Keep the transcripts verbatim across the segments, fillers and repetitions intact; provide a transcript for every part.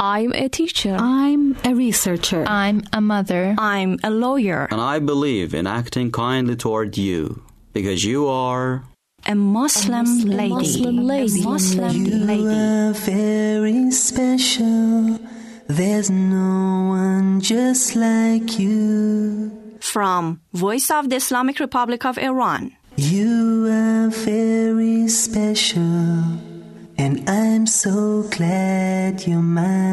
I'm a teacher. I'm a researcher. I'm a mother. I'm a lawyer. And I believe in acting kindly toward you, because you are a Muslim, a Muslim lady. Muslim lady. A Muslim you lady. You are very special. There's no one just like you. From Voice of the Islamic Republic of Iran. You are very special, and I'm so glad you're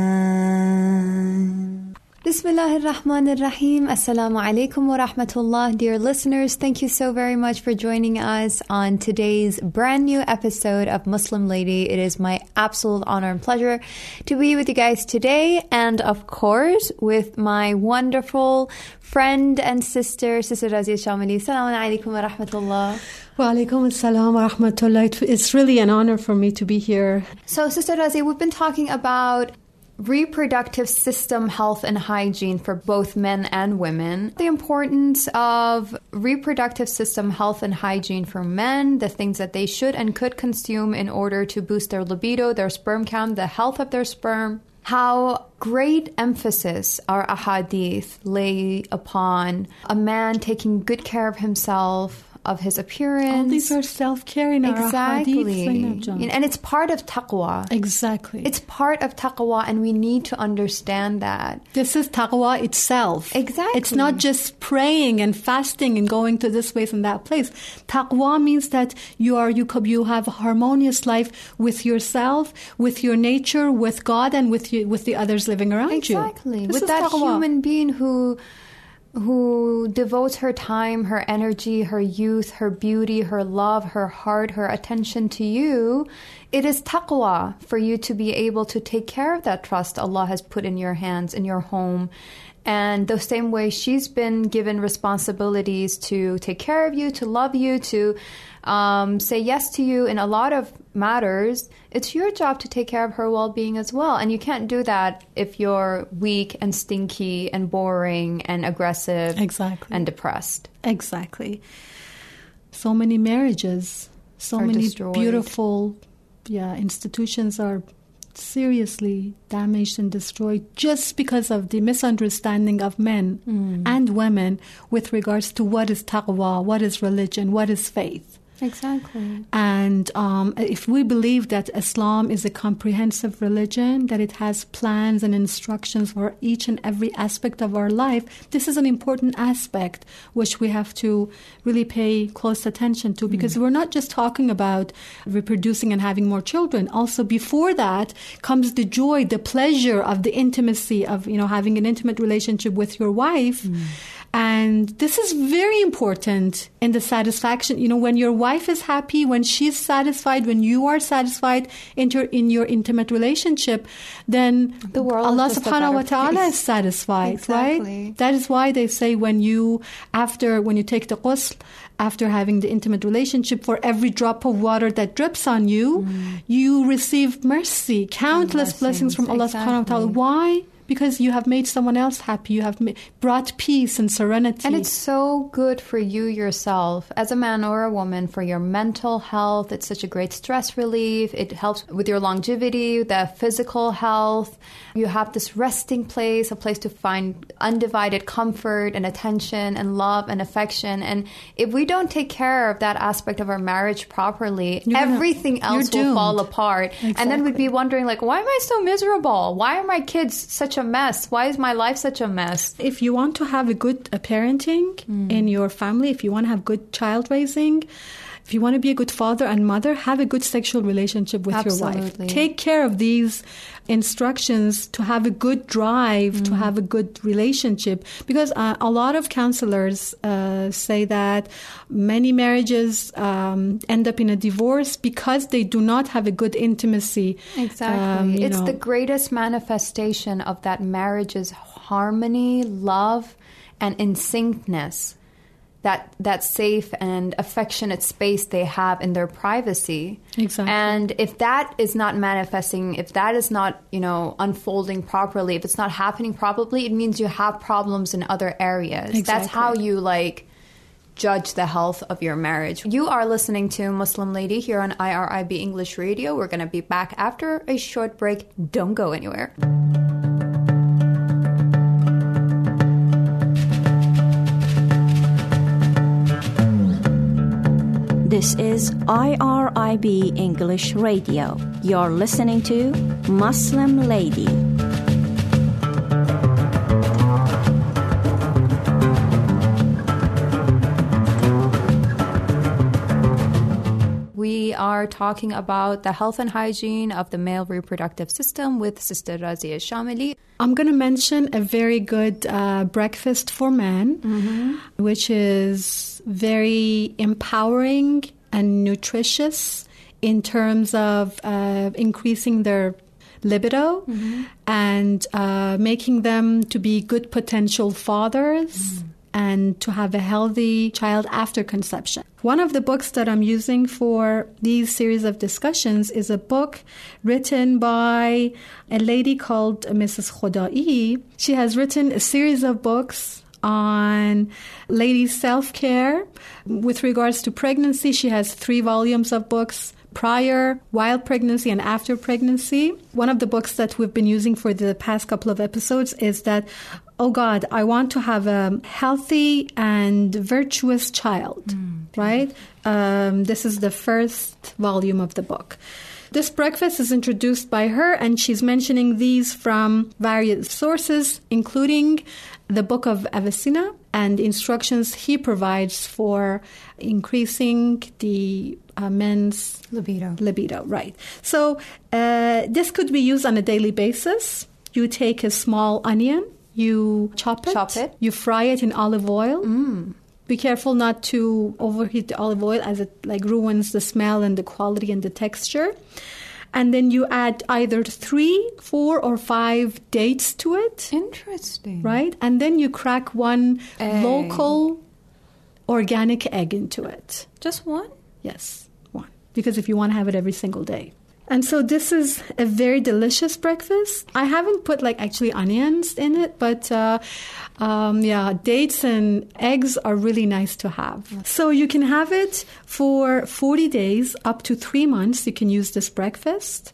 mine. Bismillah ar-Rahman ar-Rahim. Assalamu alaikum wa rahmatullah. Dear listeners, thank you so very much for joining us on today's brand new episode of Muslim Lady. It is my absolute honor and pleasure to be with you guys today, and of course with my wonderful friend and sister, Sister Razia Shamali. Assalamu alaikum wa rahmatullah. Wa alaikum assalam wa rahmatullah. It's really an honor for me to be here. So, Sister Razia, we've been talking about reproductive system health and hygiene for both men and women, the importance of reproductive system health and hygiene for men, the things that they should and could consume in order to boost their libido, their sperm count, the health of their sperm, how great emphasis our ahadith lay upon a man taking good care of himself, of his appearance. All these are self-care in exactly. our hadith. And it's part of taqwa. Exactly. It's part of taqwa, and we need to understand that. This is taqwa itself. Exactly. It's not just praying and fasting and going to this place and that place. Taqwa means that you are you you have a harmonious life with yourself, with your nature, with God, and with you, with the others living around exactly. you. Exactly. With that taqwa. Human being who who devotes her time, her energy, her youth, her beauty, her love, her heart, her attention to you. It is taqwa for you to be able to take care of that trust Allah has put in your hands, in your home. And the same way she's been given responsibilities to take care of you, to love you, to um, say yes to you in a lot of matters, it's your job to take care of her well-being as well. And you can't do that if you're weak and stinky and boring and aggressive exactly. and depressed. Exactly. So many marriages, so are many destroyed. beautiful yeah, institutions are seriously damaged and destroyed just because of the misunderstanding of men mm. and women with regards to what is taqwa, what is religion, what is faith. Exactly. And um, if we believe that Islam is a comprehensive religion, that it has plans and instructions for each and every aspect of our life, this is an important aspect which we have to really pay close attention to, because mm. we're not just talking about reproducing and having more children. Also, before that comes the joy, the pleasure of the intimacy of, you know, having an intimate relationship with your wife. Mm. And this is very important in the satisfaction. You know, when your wife is happy, when she's satisfied, when you are satisfied in your, in your intimate relationship, then the world Allah subhanahu wa ta'ala place. is satisfied, exactly. right? That is why they say when you, after, when you take the ghusl, after having the intimate relationship, for every drop of water that drips on you, mm. you receive mercy, countless blessings, blessings from Allah exactly. subhanahu wa ta'ala. Why? Because you have made someone else happy. You have ma- brought peace and serenity. And it's so good for you yourself, as a man or a woman, for your mental health. It's such a great stress relief. It helps with your longevity, the physical health. You have this resting place, a place to find undivided comfort and attention and love and affection. And if we don't take care of that aspect of our marriage properly, you're everything gonna, else will fall apart. Exactly. And then we'd be wondering, like, why am I so miserable? Why are my kids such a mess? Why is my life such a mess? If you want to have a good uh, parenting mm. in your family, if you want to have good child raising, if you want to be a good father and mother, have a good sexual relationship with Absolutely. your wife. Take care of these instructions to have a good drive, mm. to have a good relationship. Because uh, a lot of counselors uh, say that many marriages um, end up in a divorce because they do not have a good intimacy. Exactly. Um, it's know. the greatest manifestation of that marriage's harmony, love, and in syncness. That that safe and affectionate space they have in their privacy. Exactly. And if that is not manifesting, if that is not, you know, unfolding properly, if it's not happening properly, it means you have problems in other areas. Exactly. That's how you, like, judge the health of your marriage. You are listening to Muslim Lady here on I R I B English Radio. We're going to be back after a short break. Don't go anywhere. This is I R I B English Radio. You're listening to Muslim Lady. We are talking about the health and hygiene of the male reproductive system with Sister Razia Shamili. I'm going to mention a very good uh, breakfast for men, mm-hmm. which is very empowering and nutritious in terms of uh, increasing their libido mm-hmm. and uh, making them to be good potential fathers. Mm. And to have a healthy child after conception. One of the books that I'm using for these series of discussions is a book written by a lady called Missus Khodai. She has written a series of books on ladies' self-care. With regards to pregnancy, she has three volumes of books: prior, while pregnancy, and after pregnancy. One of the books that we've been using for the past couple of episodes is that, oh God, I want to have a healthy and virtuous child, mm. right? Um, this is the first volume of the book. This breakfast is introduced by her, and she's mentioning these from various sources, including the book of Avicenna and instructions he provides for increasing the uh, men's libido. Libido, right. So uh, this could be used on a daily basis. You take a small onion, you chop it, chop it. You fry it in olive oil. Mm. Be careful not to overheat the olive oil, as it like ruins the smell and the quality and the texture. And then you add either three, four, or five dates to it. Interesting. Right? And then you crack one egg. local organic egg into it. Just one? Yes, one. Because if you want to have it every single day. And so this is a very delicious breakfast. I haven't put like actually onions in it, but uh, um, yeah, dates and eggs are really nice to have. So you can have it for forty days, up to three months. You can use this breakfast.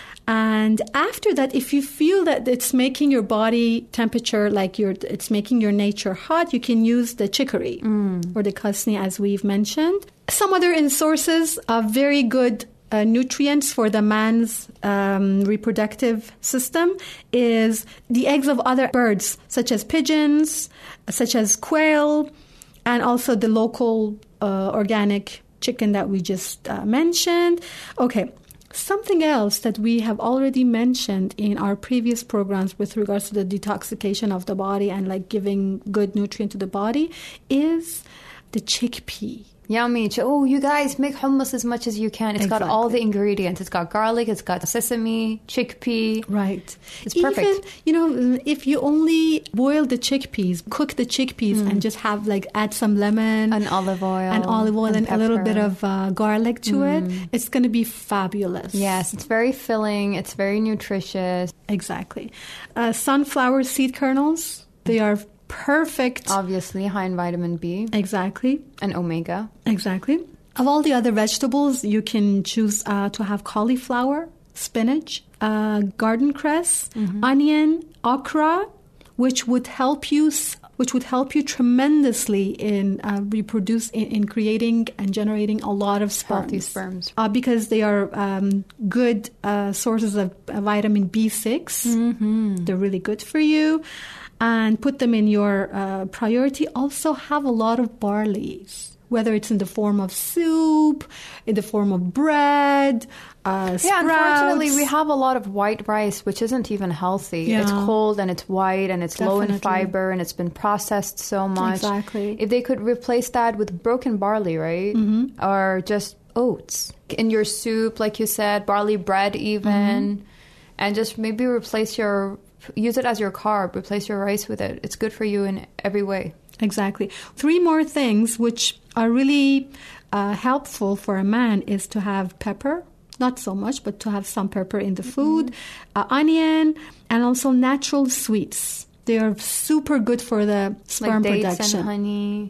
And after that, if you feel that it's making your body temperature, like your, it's making your nature hot, you can use the chicory mm. or the kasni, as we've mentioned. Some other in sources are very good Uh, nutrients for the man's um, reproductive system is the eggs of other birds, such as pigeons, such as quail, and also the local uh, organic chicken that we just uh, mentioned. Okay, something else that we have already mentioned in our previous programs with regards to the detoxification of the body and like giving good nutrient to the body is the chickpea. Yummy. Oh, you guys, make hummus as much as you can. It's Exactly. got all the ingredients. It's got garlic, it's got sesame, chickpea. Right. It's perfect. Even, you know, if you only boil the chickpeas, cook the chickpeas mm. and just have like add some lemon. And olive oil. And olive oil and, and a little bit of uh, garlic to mm. it. It's going to be fabulous. Yes, it's very filling. It's very nutritious. Exactly. Uh, sunflower seed kernels, they are perfect. Obviously, high in vitamin B. Exactly. And omega. Exactly. Of all the other vegetables, you can choose uh, to have cauliflower, spinach, uh, garden cress, mm-hmm. onion, okra, which would help you, which would help you tremendously in uh, reproduce, in, in creating and generating a lot of sperms. Healthy sperms. Uh, because they are um, good uh, sources of uh, vitamin B six. Mm-hmm. They're really good for you. And put them in your uh, priority. Also have a lot of barleys, whether it's in the form of soup, in the form of bread, uh, yeah, sprouts. Unfortunately, we have a lot of white rice, which isn't even healthy. Yeah. It's cold and it's white and it's Definitely. low in fiber and it's been processed so much. Exactly. If they could replace that with broken barley, right? Mm-hmm. Or just oats in your soup, like you said, barley bread even, mm-hmm. and just maybe replace your... Use it as your carb. Replace your rice with it. It's good for you in every way. Exactly. Three more things which are really uh, helpful for a man is to have pepper. Not so much, but to have some pepper in the food. Mm-hmm. Uh, onion, and also natural sweets. They are super good for the sperm like dates production. and honey.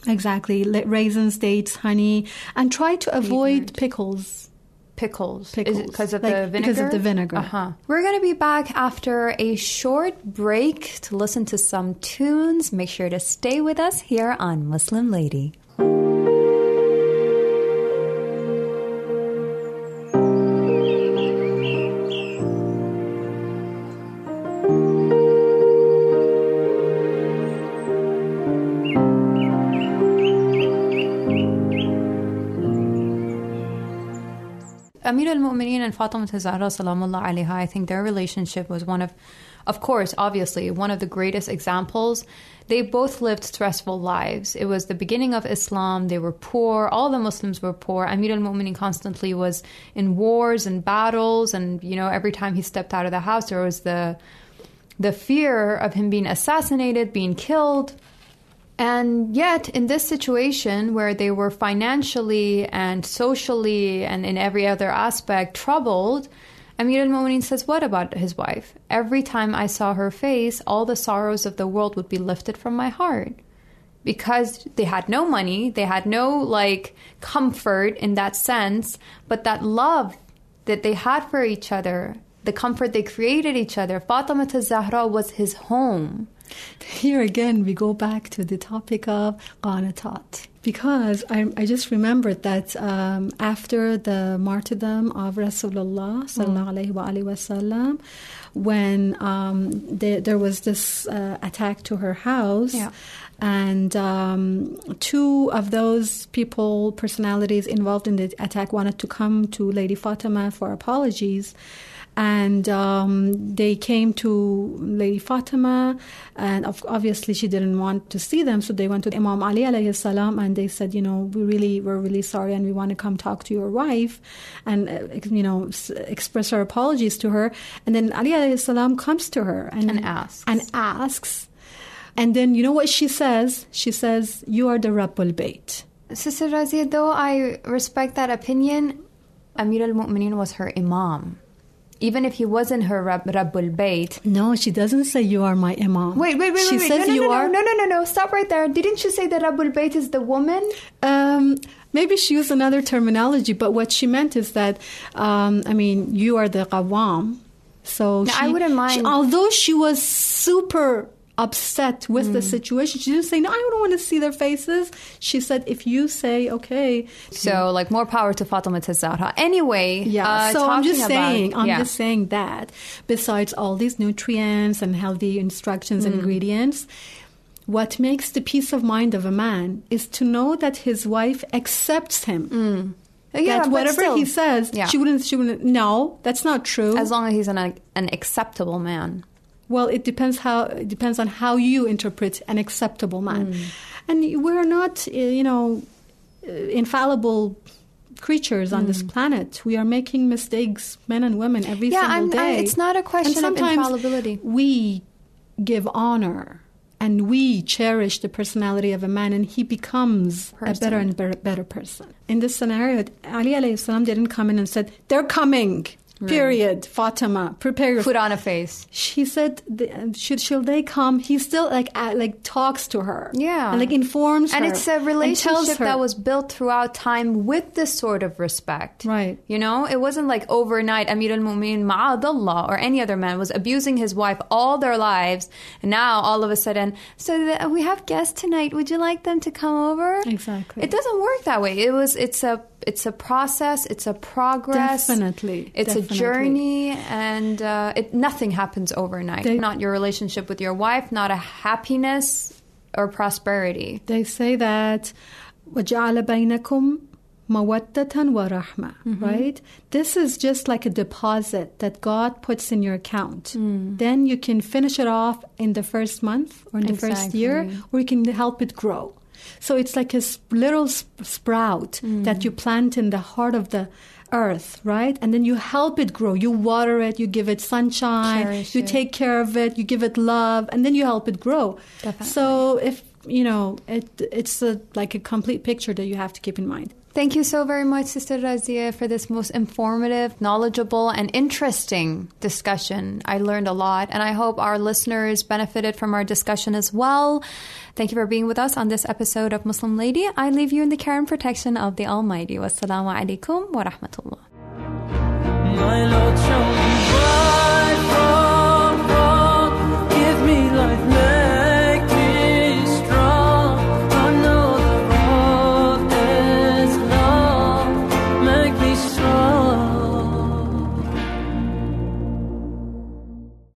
Exactly. Raisins, dates, honey, and try to avoid pickles. Pickles. Pickles. Is it because of like, the vinegar? Because of the vinegar. Uh-huh. We're going to be back after a short break to listen to some tunes. Make sure to stay with us here on Muslim Lady. Amir al-Mu'mineen and Fatima Zahra salamullah alayha, I think their relationship was one of, of course, obviously, one of the greatest examples. They both lived stressful lives. It was the beginning of Islam. They were poor. All the Muslims were poor. Amir al-Mu'mineen constantly was in wars and battles. And, you know, every time he stepped out of the house, there was the the fear of him being assassinated, being killed. And yet, in this situation where they were financially and socially and in every other aspect troubled, Amir al-Mu'mineen says, what about his wife? Every time I saw her face, all the sorrows of the world would be lifted from my heart. Because they had no money, they had no, like, comfort in that sense, but that love that they had for each other, the comfort they created each other, Fatima Zahra was his home. Here again, we go back to the topic of qanatat. Because I, I just remembered that um, after the martyrdom of Rasulullah sallallahu alaihi wasallam, when um, there, there was this uh, attack to her house, yeah. and um, two of those people, personalities involved in the attack, wanted to come to Lady Fatima for apologies. And um, they came to Lady Fatima, and obviously she didn't want to see them, so they went to Imam Ali alayhi salam, and they said, you know, we really, we're really sorry, and we want to come talk to your wife, and uh, you know, express our apologies to her. And then Ali alayhi salam comes to her and, and asks, and asks, and then you know what she says? She says, "You are the Rabbul Bayt." Sister Razia, though I respect that opinion, Amir al-Mu'mineen was her Imam. Even if he wasn't her Rab- Rabbul Bayt. No, she doesn't say you are my Imam. Wait, wait, wait, she wait. wait. says no, no, you no, are. No, no, no, no. Stop right there. Didn't you say that Rabbul Bayt is the woman? Um, maybe she used another terminology, but what she meant is that, um, I mean, you are the Qawwam. So now, she, I wouldn't mind. She, although she was super upset with mm. the situation, she didn't say, no, I don't want to see their faces. She said, if you say, okay. So, like, more power to Fatima Zahra. Anyway, yeah. Uh, so I'm just about, saying, I'm yeah. just saying that besides all these nutrients and healthy instructions mm. and ingredients, what makes the peace of mind of a man is to know that his wife accepts him. Mm. Yeah, that whatever still, he says, yeah. she wouldn't. She wouldn't. No, that's not true. As long as he's an an acceptable man. Well, it depends how. It depends on how you interpret an acceptable man, mm. and we're not, you know, infallible creatures on mm. this planet. We are making mistakes, men and women, every yeah, single I'm, day. I, it's not a question of infallibility. We give honor. And we cherish the personality of a man, and he becomes person. a better and better, better person. In this scenario, Ali alayhi salam didn't come in and said, they're coming, right. period. Fatima, prepare yourself. Put on a face. She said, should, should they come? He still like uh, like talks to her. Yeah. And like informs and her. And it's a relationship that was built throughout time with this sort of respect. Right. You know, it wasn't like overnight Amir al-Mu'mineen Ma'adallah or any other man was abusing his wife all their lives. And now all of a sudden, so that we have guests tonight. Would you like them to come over? Exactly. It doesn't work that way. It was, it's a, it's a process. It's a progress. Definitely. It's Definitely. a journey, and uh, it nothing happens overnight. They, not your relationship with your wife, not a happiness or prosperity. They say that وَجَعَلَ بَيْنَكُمْ مَوَدَّةً وَرَحْمَةً, mm-hmm. right? This is just like a deposit that God puts in your account. Mm. Then you can finish it off in the first month or in the exactly. first year, or you can help it grow. So it's like a little sprout mm. that you plant in the heart of the earth, right? And then you help it grow. You water it, you give it sunshine, Cherish you it. take care of it, you give it love, and then you help it grow. Definitely. So if, you know, it, it's a, like a complete picture that you have to keep in mind. Thank you so very much, Sister Razia, for this most informative, knowledgeable, and interesting discussion. I learned a lot, and I hope our listeners benefited from our discussion as well. Thank you for being with us on this episode of Muslim Lady. I leave you in the care and protection of the Almighty. Wassalamu alaikum wa rahmatullah.